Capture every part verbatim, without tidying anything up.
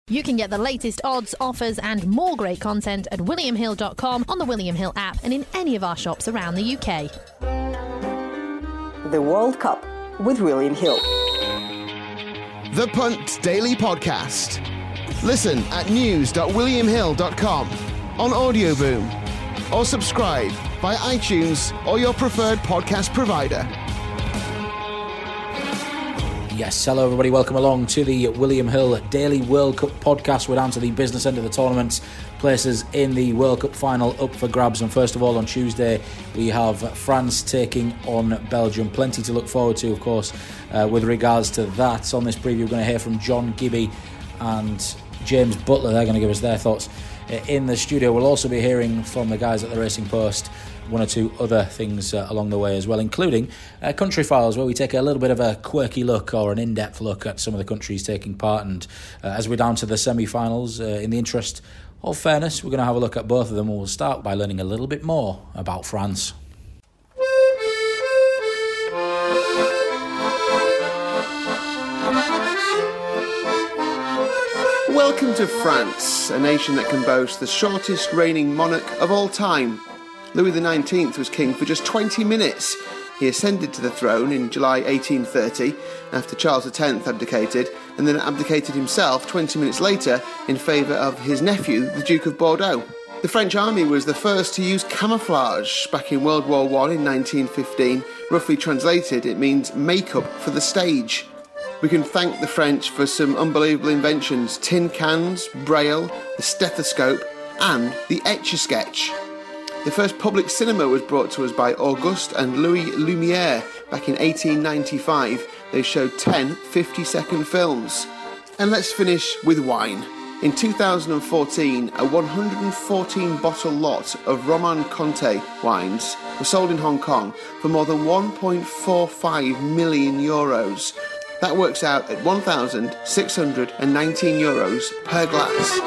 You can get the latest odds, offers and more great content at william hill dot com, on the William Hill app and in any of our shops around the U K. The World Cup with William Hill. The Punt Daily Podcast. Listen at news dot william hill dot com, on Audioboom, or subscribe via iTunes or your preferred podcast provider. Yes, hello everybody, welcome along to the William Hill Daily World Cup podcast. We're down to the business end of the tournament. Places in the World Cup final up for grabs, and first of all on Tuesday we have France taking on Belgium. Plenty to look forward to, of course, uh, with regards to that. On this preview we're going to hear from John Gibby and James Butler. They're going to give us their thoughts in the studio. We'll also be hearing from the guys at the Racing Post one or two other things uh, along the way as well, including uh, Country Files, where we take a little bit of a quirky look or an in-depth look at some of the countries taking part. And uh, as we're down to the semi-finals, uh, in the interest of fairness, we're going to have a look at both of them. We'll start by learning a little bit more about France. Welcome to France, a nation that can boast the shortest reigning monarch of all time. Louis the nineteenth was king for just twenty minutes. He ascended to the throne in July eighteen thirty after Charles the tenth abdicated, and then abdicated himself twenty minutes later in favour of his nephew, the Duke of Bordeaux. The French army was the first to use camouflage back in World War One in nineteen fifteen. Roughly translated, it means makeup for the stage. We can thank the French for some unbelievable inventions: tin cans, braille, the stethoscope, and the Etch-a-Sketch. The first public cinema was brought to us by Auguste and Louis Lumière back in eighteen ninety-five. They showed ten fifty-second films. And let's finish with wine. In two thousand fourteen, a one hundred fourteen bottle lot of Roman Conti wines were sold in Hong Kong for more than one point four five million euros. That works out at one thousand six hundred nineteen euros per glass.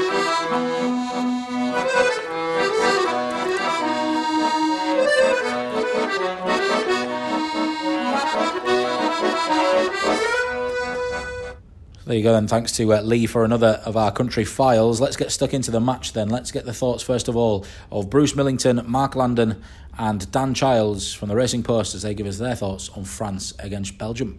There you go then, thanks to uh, Lee for another of our country files. Let's get stuck into the match then. Let's get the thoughts first of all of Bruce Millington, Mark Landon and Dan Childs from the Racing Post as they give us their thoughts on France against Belgium.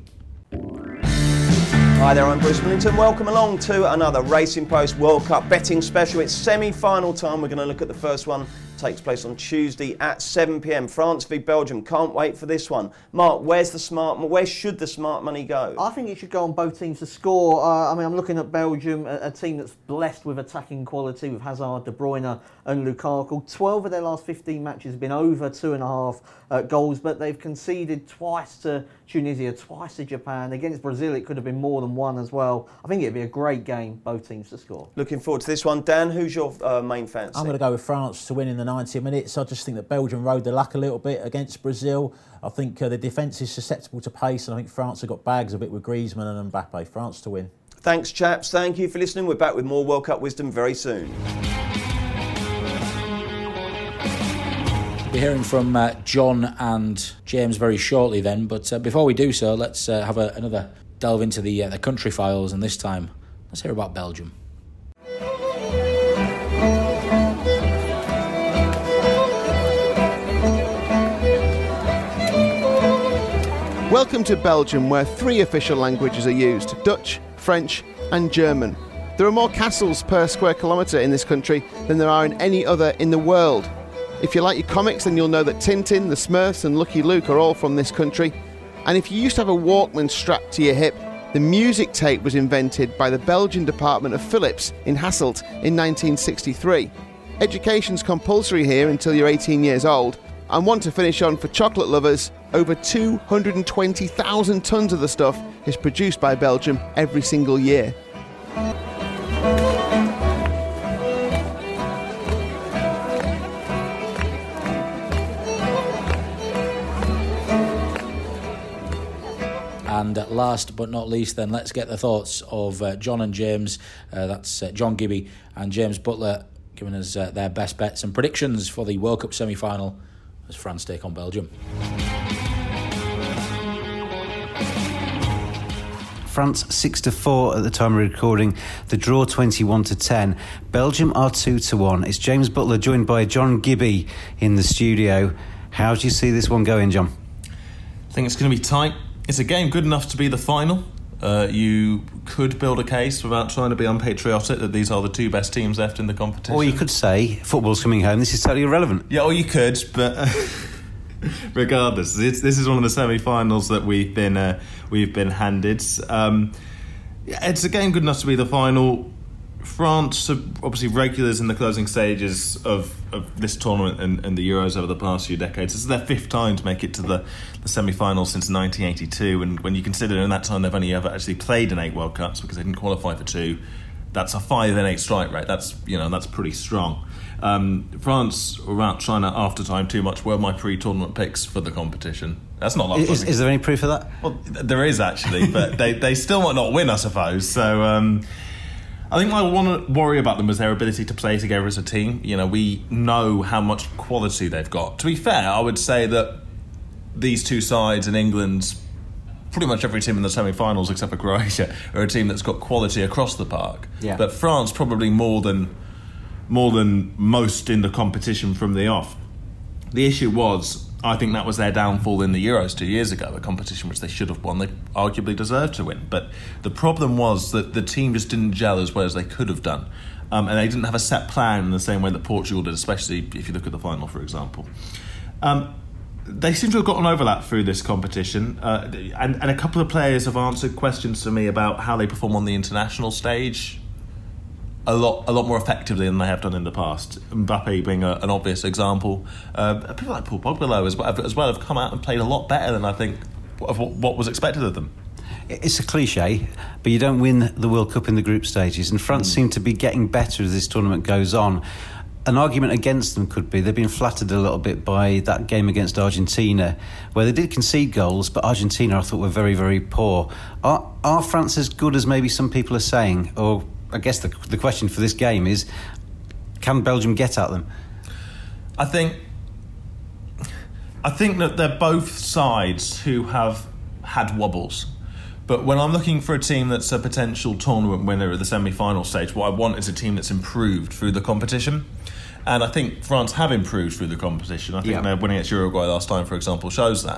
Hi there, I'm Bruce Millington. Welcome along to another Racing Post World Cup betting special. It's semi-final time. We're going to look at the first one. It takes place on Tuesday at seven p m. France v Belgium. Can't wait for this one. Mark, where's the smart? Where should the smart money go? I think it should go on both teams to score. Uh, I mean, I'm looking at Belgium, a, a team that's blessed with attacking quality with Hazard, De Bruyne and Lukaku. twelve of their last fifteen matches have been over two and a half uh, goals, but they've conceded twice to Tunisia, twice to Japan. Against Brazil, it could have been more than one as well. I think it'd be a great game, both teams to score. Looking forward to this one. Dan, who's your uh, main fancy? I'm going to go with France to win in the ninety minutes. I just think that Belgium rode the luck a little bit against Brazil. I think uh, the defence is susceptible to pace, and I think France have got bags of it with Griezmann and Mbappe. France to win. Thanks, chaps. Thank you for listening. We're back with more World Cup wisdom very soon. We're hearing from uh, John and James very shortly then, but uh, before we do so, let's uh, have a, another delve into the, uh, the country files, and this time let's hear about Belgium. Welcome to Belgium, where three official languages are used: Dutch, French and German. There are more castles per square kilometre in this country than there are in any other in the world. If you like your comics, then you'll know that Tintin, the Smurfs and Lucky Luke are all from this country. And if you used to have a Walkman strapped to your hip, the music tape was invented by the Belgian department of Philips in Hasselt in nineteen sixty-three. Education's compulsory here until you're eighteen years old. And one to finish on for chocolate lovers, over two hundred twenty thousand tonnes of the stuff is produced by Belgium every single year. And last but not least then, let's get the thoughts of uh, John and James. Uh, that's uh, John Gibby and James Butler giving us uh, their best bets and predictions for the World Cup semi-final as France take on Belgium. France six to four at the time of recording. The draw twenty-one to ten. Belgium are two to one. It's James Butler joined by John Gibby in the studio. How do you see this one going, John? I think it's going to be tight. It's a game good enough to be the final. Uh, you could build a case without trying to be unpatriotic that these are the two best teams left in the competition. Or you could say football's coming home. This is totally irrelevant. Yeah, or you could, but uh, regardless, it's, this is one of the semi-finals that we've been uh, we've been handed. Um, yeah, it's a game good enough to be the final. France are obviously regulars in the closing stages of, of this tournament and, and the Euros over the past few decades. This is their fifth time to make it to the, the semi-finals since nineteen eighty-two, and when you consider in that time they've only ever actually played in eight World Cups because they didn't qualify for two, that's a five in eight strike rate. That's, you know, that's pretty strong. Um, France, without trying to after time too much, were my pre-tournament picks for the competition. That's not a lot of is, is there any proof of that? Well, there is actually, but they, they still might not win, I suppose. So. Um, I think I want to worry about them is their ability to play together as a team. You know, we know how much quality they've got. To be fair, I would say that these two sides in England, pretty much every team in the semi-finals except for Croatia, are a team that's got quality across the park. Yeah. But France probably more than more than most in the competition from the off. The issue was, I think that was their downfall in the Euros two years ago, a competition which they should have won. They arguably deserved to win. But the problem was that the team just didn't gel as well as they could have done. Um, and they didn't have a set plan in the same way that Portugal did, especially if you look at the final, for example. Um, they seem to have gotten over that through this competition. Uh, and, and a couple of players have answered questions to me about how they perform on the international stage a lot a lot more effectively than they have done in the past. Mbappe being a, an obvious example. Uh, people like Paul Pogba as well, as well have come out and played a lot better than I think of what, what was expected of them. It's a cliche, but you don't win the World Cup in the group stages, and France mm. seem to be getting better as this tournament goes on. An argument against them could be they've been flattered a little bit by that game against Argentina, where they did concede goals, but Argentina I thought were very, very poor. Are, are France as good as maybe some people are saying? Or I guess the, the question for this game is, can Belgium get at them? I think I think that they're both sides who have had wobbles. But when I'm looking for a team that's a potential tournament winner at the semi-final stage, what I want is a team that's improved through the competition. And I think France have improved through the competition. I think yeah. their winning against Uruguay last time, for example, shows that.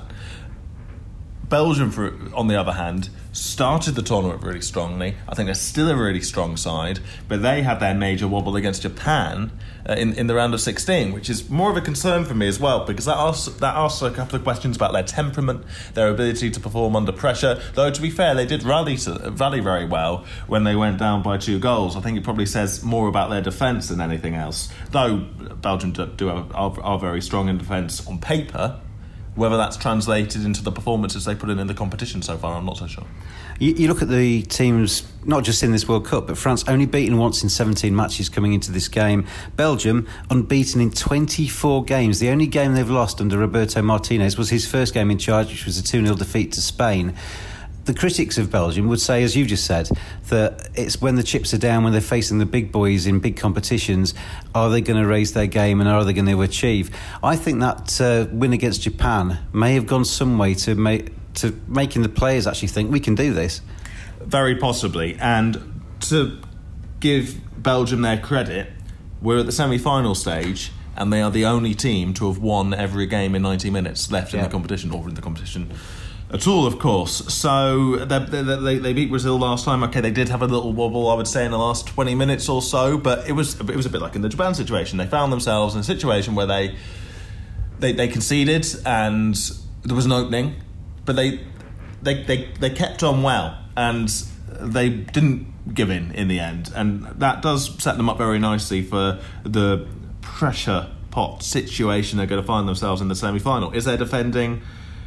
Belgium, for, on the other hand, started the tournament really strongly. I think they're still a really strong side, but they had their major wobble against Japan uh, in, in the round of sixteen, which is more of a concern for me as well, because that asks, that asks a couple of questions about their temperament, their ability to perform under pressure. Though, to be fair, they did rally, to, rally very well when they went down by two goals. I think it probably says more about their defence than anything else. Though Belgium do, do have, are, are very strong in defence on paper. Whether that's translated into the performances they put in in the competition so far, I'm not so sure. You, you look at the teams, not just in this World Cup, but France only beaten once in seventeen matches coming into this game. Belgium unbeaten in twenty-four games. The only game they've lost under Roberto Martinez was his first game in charge, which was a two nil defeat to Spain. The critics of Belgium would say, as you just said, that it's when the chips are down, when they're facing the big boys in big competitions, are they going to raise their game and are they going to achieve? I think that uh, win against Japan may have gone some way to, make, to making the players actually think we can do this. Very possibly. And to give Belgium their credit, we're at the semi-final stage and they are the only team to have won every game in ninety minutes left in yeah. the competition, or in the competition at all, of course. So they, they, they beat Brazil last time. Okay, they did have a little wobble, I would say, in the last twenty minutes or so, but it was it was a bit like in the Japan situation. They found themselves in a situation where they they, they conceded and there was an opening, but they, they they they kept on well and they didn't give in in the end, and that does set them up very nicely for the pressure pot situation they're going to find themselves in the semi-final. Is their defending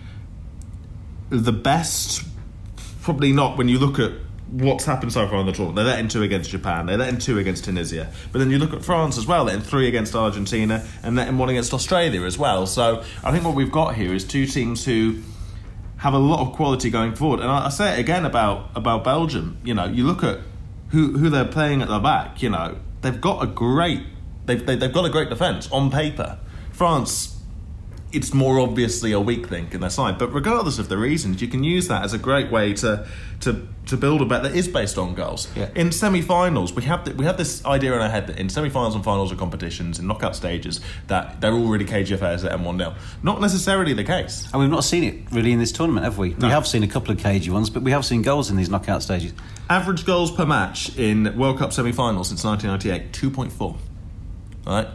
the best? Probably not, when you look at what's happened so far in the tournament. They let in two against Japan, they let in two against Tunisia, but then you look at France as well, let in three against Argentina and let in one against Australia as well. So I think what we've got here is two teams who have a lot of quality going forward. And I, I say it again about, about Belgium. You know, you look at who, who they're playing at the back, you know, they've got a great they've, they, they've got a great defence on paper. France, it's more obviously a weak link in their side. But regardless of the reasons, you can use that as a great way to to, to build a bet that is based on goals. Yeah. In semi-finals, we have the, we have this idea in our head that in semi-finals and finals of competitions, in knockout stages, that they're already cagey affairs at M one nil. Not necessarily the case. And we've not seen it really in this tournament, have we? No. We have seen a couple of cagey ones, but we have seen goals in these knockout stages. Average goals per match in World Cup semi-finals since nineteen ninety-eight, two point four. All right?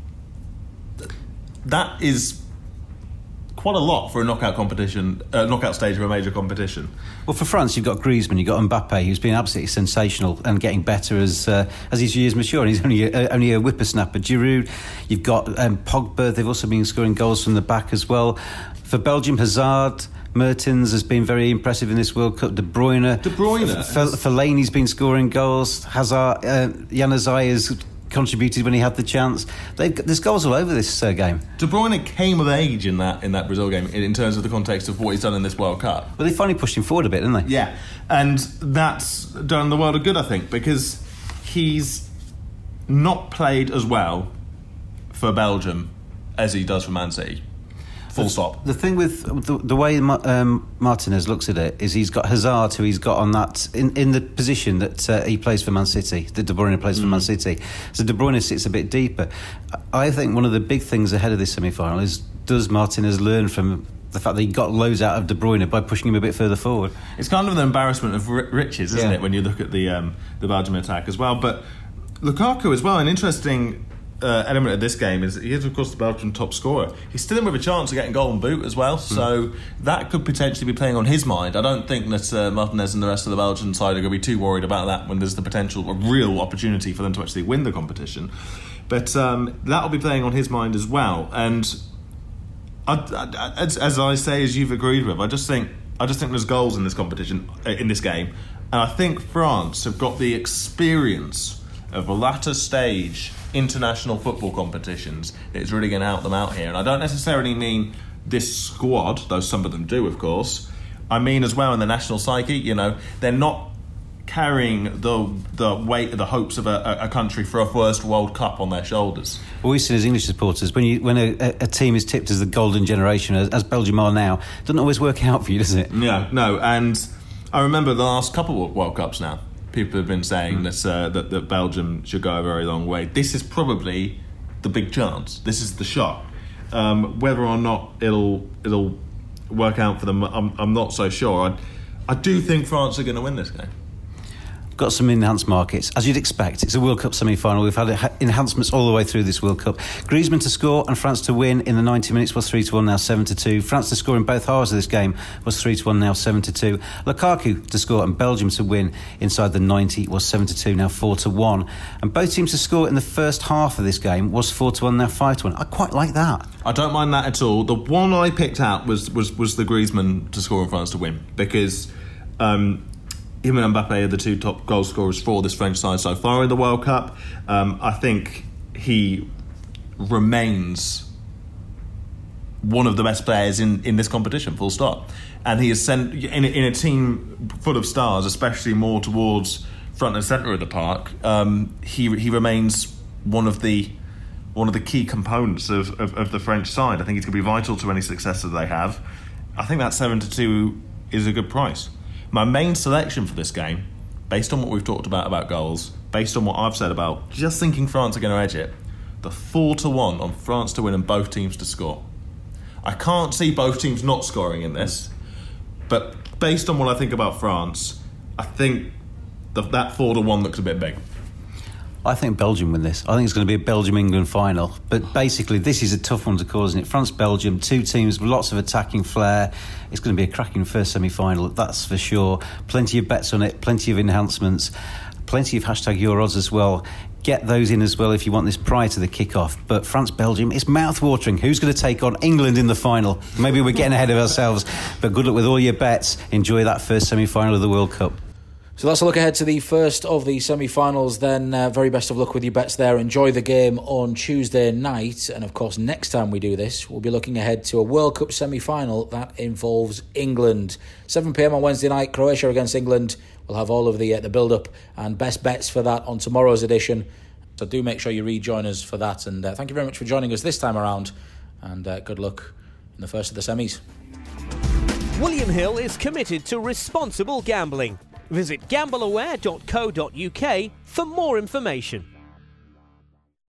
That is quite a lot for a knockout competition, uh, knockout stage of a major competition. Well, for France, you've got Griezmann, you've got Mbappe, who's been absolutely sensational and getting better as uh, as his years mature. And he's only a, only a whippersnapper. Giroud, you've got um, Pogba. They've also been scoring goals from the back as well. For Belgium, Hazard, Mertens has been very impressive in this World Cup. De Bruyne, De Bruyne, F- F- Fellaini's been scoring goals. Hazard, uh, Januzaj has contributed when he had the chance. They've got, there's goals all over this uh, game. De Bruyne came of age in that in that Brazil game in, in terms of the context of what he's done in this World Cup. Well, they finally pushed him forward a bit, didn't they? Yeah, and that's done the world of good, I think, because he's not played as well for Belgium as he does for Man City. Full the, stop. The thing with the, the way um, Martinez looks at it is he's got Hazard, who he's got on that in, in the position that uh, he plays for Man City, that De Bruyne plays mm. for Man City. So De Bruyne sits a bit deeper. I think one of the big things ahead of this semi-final is, does Martinez learn from the fact that he got loads out of De Bruyne by pushing him a bit further forward? It's kind of an embarrassment of r- riches, isn't yeah. it, when you look at the um, the Belgium attack as well. But Lukaku as well, an interesting Uh, element of this game is he is of course the Belgian top scorer. He's still in with a chance of getting golden boot as well, so mm. that could potentially be playing on his mind. I don't think that uh, Martinez and the rest of the Belgian side are going to be too worried about that when there's the potential, a real opportunity for them to actually win the competition. But um, that'll be playing on his mind as well. And I, I, as, as I say, as you've agreed with, I just think I just think there's goals in this competition, in this game, and I think France have got the experience of a latter stage international football competitions it's really going to help them out here. And I don't necessarily mean this squad, though some of them do, of course. I mean as well in the national psyche. You know, they're not carrying the the weight of the hopes of a, a country for a first World Cup on their shoulders. Well, we've seen as English supporters, when you when a, a team is tipped as the golden generation, as, as Belgium are now, it doesn't always work out for you, does it? Yeah, no. And I remember the last couple of World Cups now, people have been saying mm. that, uh, that that Belgium should go a very long way. This is probably the big chance. This is the shot. Um, whether or not it'll it'll work out for them, I'm, I'm not so sure. I, I do think France are going to win this game. Got some enhanced markets, as you'd expect. It's a World Cup semi-final. We've had enhancements all the way through this World Cup. Griezmann to score and France to win in the ninety minutes was three to one, now seven to two. France to score in both halves of this game was three to one, now seven to two. Lukaku to score and Belgium to win inside the ninety was seven to two, now four to one. And both teams to score in the first half of this game was four to one, now five to one. I quite like that. I don't mind that at all. The one I picked out was was, was the Griezmann to score and France to win, because Um, him and Mbappe are the two top goal scorers for this French side so far in the World Cup. Um, I think he remains one of the best players in, in this competition, full stop. And he is sent in, in a team full of stars, especially more towards front and centre of the park. Um, he he remains one of the one of the key components of, of, of the French side. I think he's going to be vital to any success that they have. I think that seven to two is a good price. My main selection for this game, based on what we've talked about about goals, based on what I've said about just thinking France are going to edge it, the four to one on France to win and both teams to score. I can't see both teams not scoring in this, but based on what I think about France, I think the, that four to one looks a bit big. I think Belgium win this. I think it's going to be a Belgium-England final. But basically, this is a tough one to call, isn't it? France-Belgium, two teams with lots of attacking flair. It's going to be a cracking first semi-final, that's for sure. Plenty of bets on it, plenty of enhancements, plenty of hashtag your odds as well. Get those in as well if you want this prior to the kick-off. But France-Belgium, it's mouth-watering. Who's going to take on England in the final? Maybe we're getting ahead of ourselves. But good luck with all your bets. Enjoy that first semi-final of the World Cup. So that's a look ahead to the first of the semi-finals then. Uh, very best of luck with your bets there. Enjoy the game on Tuesday night. And of course, next time we do this, we'll be looking ahead to a World Cup semi-final that involves England. seven p.m. on Wednesday night, Croatia against England. We'll have all of the uh, the build-up and best bets for that on tomorrow's edition. So do make sure you rejoin us for that. And uh, thank you very much for joining us this time around. and uh, good luck in the first of the semis. William Hill is committed to responsible gambling. Visit gamble aware dot co dot uk for more information.